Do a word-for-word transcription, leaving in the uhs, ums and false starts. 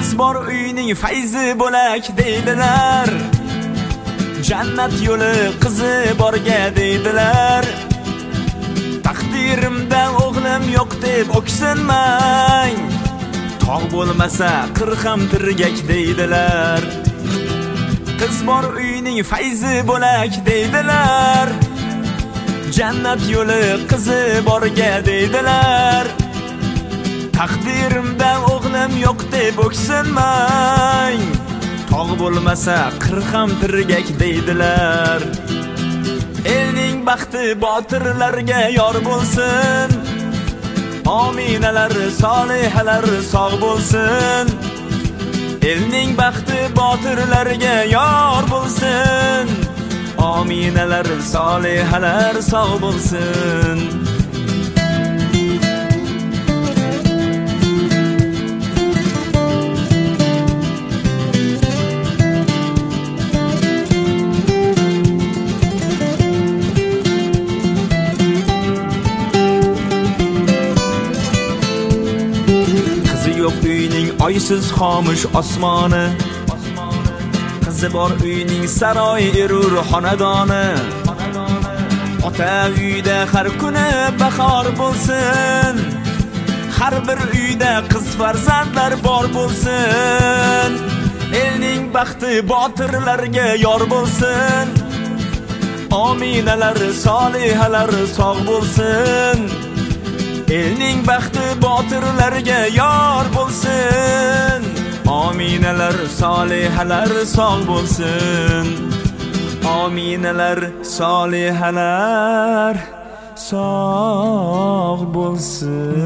Qiz bor uyning fayzi bo'lak deydilar, jannat yo'li qizi borga deydilar. Taqdirimda o'g'lim yo'q deb o'ksinmang, tog' bo'lmasa qirq ham tirgak deydilar. Qiz bor uyning fayzi bo'lak deydilar, jannat yo'li qizi borga deydilar. Taqdirimda o'g'lim yo'q deb o'ksinmang, tog' bo'lmasa qirq ham tirgak deydilar. Elning baxti botirlarga yor bo'lsin, ominalar solihalar sog' bo'lsin. Elning baxti botirlarga yor bo'lsin, ominalar solihalar sog' bo'lsin. Yo'q uyning oysiz xomush osmoni, qizi bor uyning saroy erur xonadoni. Ota uyda har kuni bahor bo'lsin, har bir uyda qiz farzandlar bor bo'lsin. Elning baxti botirlarga yor bo'lsin, ominalar solihalar sog' bo'lsin. Elning baxti botirlarga yor bo'lsin, ominalar solihalar sog' bo'lsin. Ominalar solihalar sog' bo'lsin.